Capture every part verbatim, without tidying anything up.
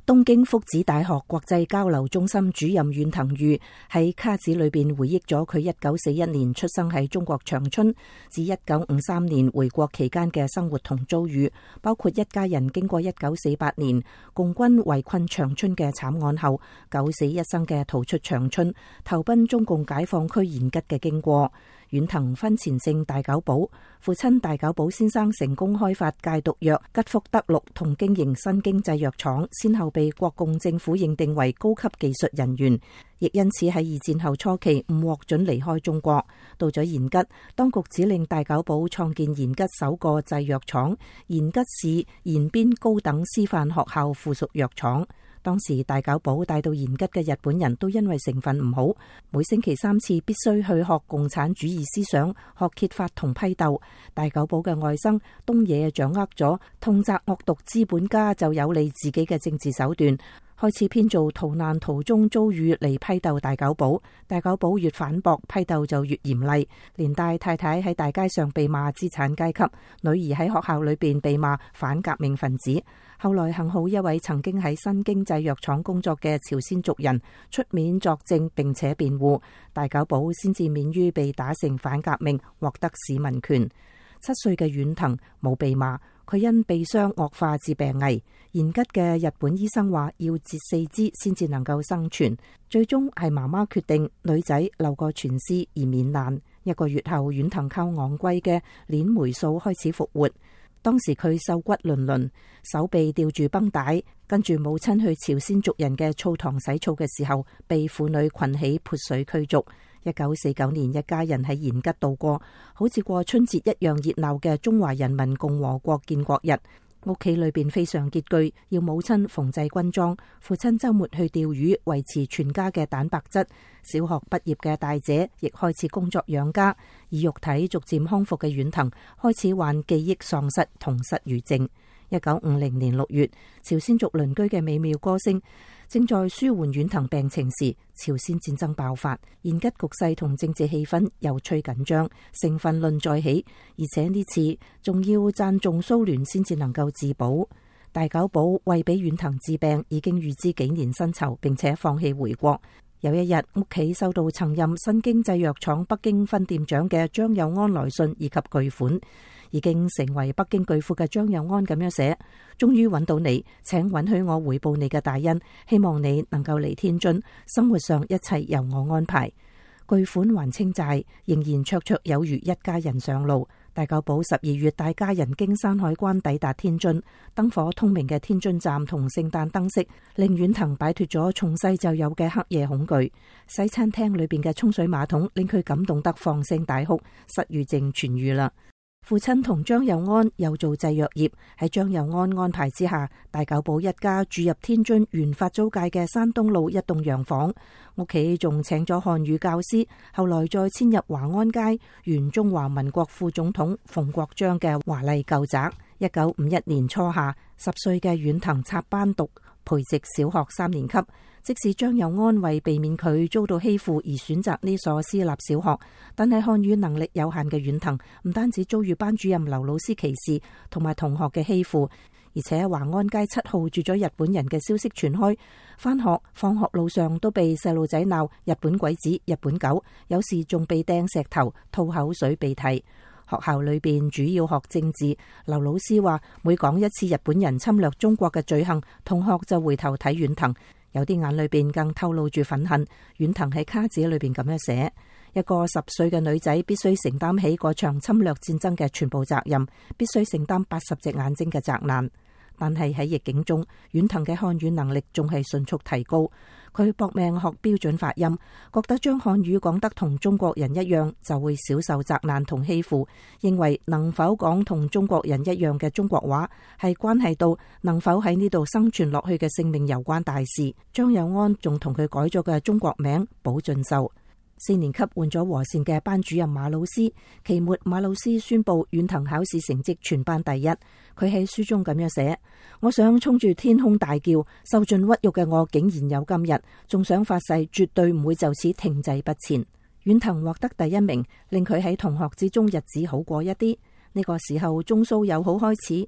東京福祉大學國際交流中心主任遠藤裕喺卡紙裏邊回憶咗佢一九四一年出生喺中國長春至一九五三年回國期間嘅生活同遭遇，包括一家人經過一九四八年共軍圍困長春嘅慘案後，九死一生嘅逃出長春，投奔中共解放區延吉嘅經過。遠藤婚前姓大久保，父親大久保先生成功開發戒毒藥吉福德六同經營新京製藥廠，先後被國共政府認定為高級技術人員，亦因此喺二戰後初期唔獲准離開中國。到咗延吉，當局指令大久保創建延吉首個製藥廠——延吉市延邊高等師範學校附屬藥廠。當時大久保帶到延吉嘅日本人都因為成分唔好，每星期三次必須去學共產主義思想，學揭發同批鬥。大久保嘅外甥東野掌握咗痛責惡毒資本家就有利自己嘅政治手段，開始編造逃難途中遭遇嚟批鬥大久保。大久保越反駁，批鬥就越嚴厲，連帶太太喺大街上被罵資產階級，女兒喺學校裏邊被罵反革命分子。後來幸好一位曾經喺新京製藥廠工作嘅朝鮮族人出面作證並且辯護，大久保先至免於被打成反革命，獲得市民權。七歲嘅遠藤冇被罵，佢因鼻傷惡化至病危。延吉嘅日本醫生話要截四肢先至能夠生存，最終係媽媽決定女仔留個全屍而免難。一個月後，遠藤靠昂貴嘅鏈霉素開始復活。當時佢瘦骨嶙峙，手臂吊住繃帶，跟住母親去朝鮮族人嘅澡堂洗澡嘅時候，被婦女群起潑水驅逐。一九四九年，一家人喺延吉度過，好似過春節一樣熱鬧嘅中華人民共和國建國日。屋企裏邊非常拮據，要母親縫製軍裝，父親周末去釣魚，維持全家嘅蛋白質。小學畢業嘅大姐亦開始工作養家，而肉體逐漸康復嘅遠藤開始患記憶喪失同失語症。一九五零年六月，朝鮮族鄰居嘅美妙歌聲正在舒緩遠藤病情時，朝鮮戰爭爆發，延吉局勢同政治氣氛又趨緊張，成分論再起，而且呢次仲要讚頌蘇聯先至能夠自保。大久保為俾遠藤治病，已經預支幾年薪酬，並且放棄回國。有一日，屋企收到曾任新京製藥廠北京分店長嘅張友安來信以及巨款。已經成為北京巨富嘅張友安咁樣寫：終於揾到你，請允許我回報你嘅大恩，希望你能夠嚟天津，生活上一切由我安排。巨款還清債，仍然綽綽有餘，一家人上路。大久保十二月帶家人經山海關抵達天津，燈火通明嘅天津站同聖誕燈飾令遠藤擺脫咗從細就有嘅黑夜恐懼。西餐廳裏邊嘅沖水馬桶令佢感動得放聲大哭，失語症痊愈啦。父親同張友安又做製藥業，喺張友安安排之下，大久保一家住入天津原法租界嘅山東路一棟洋房，屋企仲請咗漢語教師，後來再遷入華安街原中華民國副總統馮國璋嘅華麗舊宅。一九五一年初夏，十歲嘅遠藤插班讀培植小學三年級。即使張友安為避免佢遭到欺負而選擇呢所私立小學，但係漢語能力有限嘅遠藤唔單止遭遇班主任劉老師歧視同埋同學嘅欺負，而且華安街七號住咗日本人嘅消息傳開，返學放學路上都被細路仔鬧日本鬼子、日本狗，有時仲被掟石頭、吐口水鼻涕。學校裏邊主要學政治，劉老師話每講一次日本人侵略中國嘅罪行，同學就回頭睇遠藤。有啲眼裏邊更透露住憤恨。遠藤喺卡紙裏邊咁樣寫：一個十歲嘅女仔必須承擔起嗰場侵略戰爭嘅全部責任，必須承擔八十隻眼睛嘅責難。但係喺逆境中，遠藤嘅漢語能力仲係迅速提高。佢搏命學標準發音，覺得將漢語講得同中國人一樣，就會少受責難同欺負。認為能否講同中國人一樣嘅中國話，係關係到能否喺呢度生存落去嘅性命攸關大事。張友安仲同佢改咗嘅中國名寶俊秀。四年級換咗和善嘅班主任馬老師，期末馬老師宣布遠藤考試成績全班第一。佢喺書中咁樣寫：我想衝住天空大叫，受盡屈辱嘅我竟然有今日，仲想發誓絕對唔會就此停滯不前。遠藤獲得第一名，令佢喺同學之中日子好過一啲。呢個時候中蘇友好開始，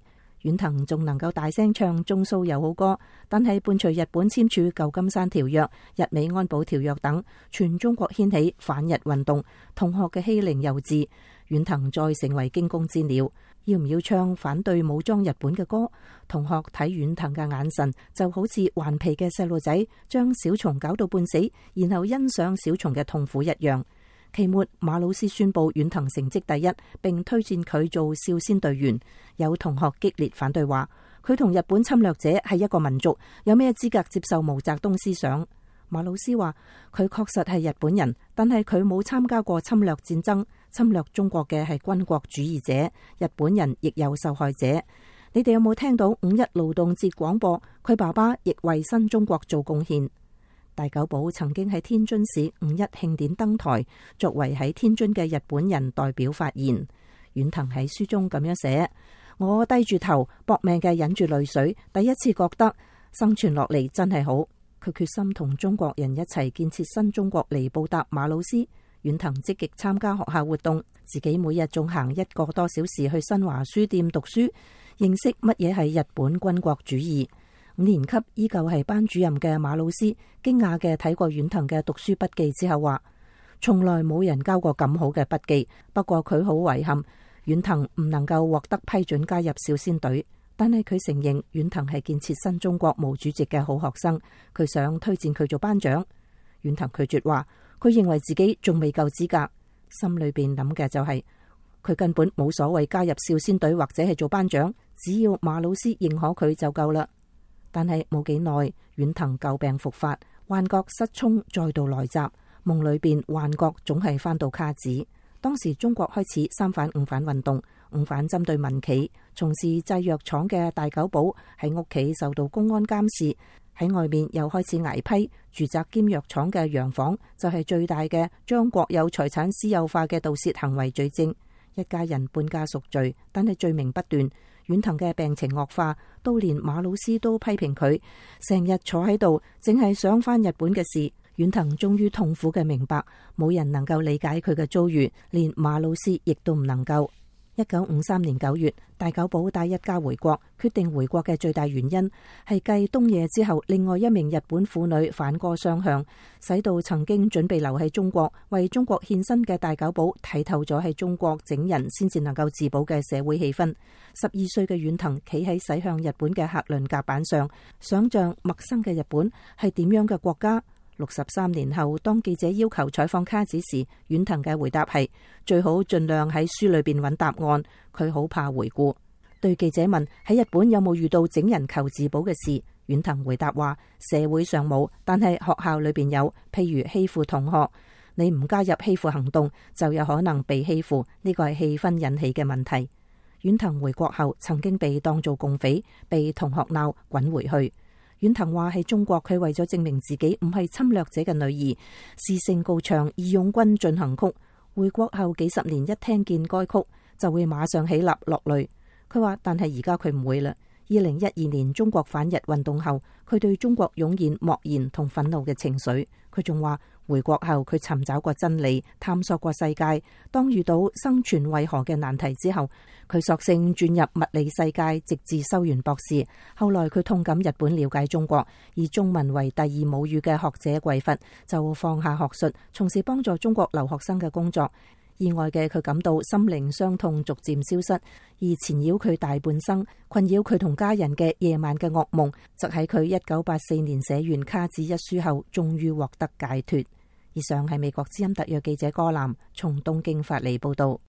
遠藤仲能夠大聲唱中蘇友好歌，但係伴隨日本簽署舊金山條約、日美安保條約等，全中國掀起反日運動，同學嘅欺凌幼稚，遠藤再成為驚弓之鳥。要唔要唱反對武裝日本嘅歌？同學睇遠藤嘅眼神就好似頑皮嘅細路仔將小蟲搞到半死，然後欣賞小蟲嘅痛苦一樣。期末，馬老師宣布遠藤成績第一，並推薦佢做少先隊員。有同學激烈反對話，佢同日本侵略者係一個民族，有咩資格接受毛澤東思想？馬老師話，佢確實係日本人，但係佢冇參加過侵略戰爭，侵略中國嘅係軍國主義者，日本人亦有受害者。你哋有冇聽到五一勞動節廣播？佢爸爸亦為新中國做貢獻。大久保曾經喺天津市五一慶典登台，作為喺天津嘅日本人代表發言。遠藤喺書中咁樣寫：我低住頭，搏命嘅忍住淚水，第一次覺得生存落嚟真係好。佢決心同中國人一齊建設新中國嚟報答馬老師。遠藤積極參加學校活動，自己每日仲行一個多小時去新華書店讀書，認識乜嘢係日本軍國主義。五年級依舊係班主任嘅馬老師驚訝嘅睇過遠藤嘅讀書筆記之後話，從來冇人交過咁好嘅筆記。不過佢好遺憾，遠藤唔能夠獲得批准加入少先隊。但係佢承認遠藤係建設新中國毛主席嘅好學生，佢想推薦佢做班長。遠藤拒絕話，佢認為自己仲未夠資格，心裏邊諗嘅就係、是、佢根本冇所謂加入少先隊或者係做班長，只要馬老師認可佢就夠啦。但係冇幾耐，遠藤舊病復發，幻覺失聰再度來襲，夢裏邊幻覺總係翻到卡子。當時中國開始三反五反運動，五反針對民企，從事製藥廠嘅大久保喺屋企受到公安監視，喺外面又開始挨批。住宅兼藥廠嘅洋房就係最大嘅將國有財產私有化嘅盜竊行為罪證，一家人半家贖罪，但係罪名不斷。遠藤嘅病情惡化，都連馬老師都批評佢成日坐喺度，淨係想返日本嘅事。遠藤終於痛苦嘅明白，冇人能夠理解佢嘅遭遇，連馬老師亦都唔能夠。一九五三年九月，大久保帶一家回國，決定回國嘅最大原因係繼東野之後，另外一名日本婦女反戈相向，使到曾經準備留喺中國為中國獻身嘅大久保睇透咗喺中國整人先至能夠自保嘅社會氣氛。十二歲嘅遠藤企喺駛向日本嘅客輪甲板上，想象陌生嘅日本係點樣嘅國家。六十三年後，當記者要求採訪卡子時，遠藤嘅回答係最好盡量喺書裏邊揾答案，佢好怕回顧。對記者問喺日本有冇遇到整人求自保嘅事，遠藤回答話社會上冇，但係學校裏邊有，譬如欺負同學，你唔加入欺負行動就有可能被欺負，呢個係氣氛引起嘅問題。遠藤回國後曾經被當作共匪，被同學鬧滾回去。遠藤話喺中國，佢為咗證明自己唔係侵略者嘅女兒，詩聲高唱義勇軍進行曲。回國後幾十年一聽見該曲，就會馬上起立落淚。佢話，但係而家佢唔會啦。二零一二年中國反日運動後，佢對中國湧現漠然同憤怒嘅情緒。佢仲話回國後佢尋找過真理，探索過世界。當遇到生存為何嘅難題之後，佢索性轉入物理世界，直至修完博士。後來佢痛感日本了解中國，以中文為第二母語嘅學者桂佛就放下學術，從事幫助中國留學生嘅工作。意外嘅佢感到心靈傷痛逐漸消失，而纏繞佢大半生、困擾佢同家人嘅夜晚嘅噩夢，則喺佢一九八四年寫完《卡子》一書後，終於獲得解脫。以上係美國之音特約記者柯南從東京發嚟報道。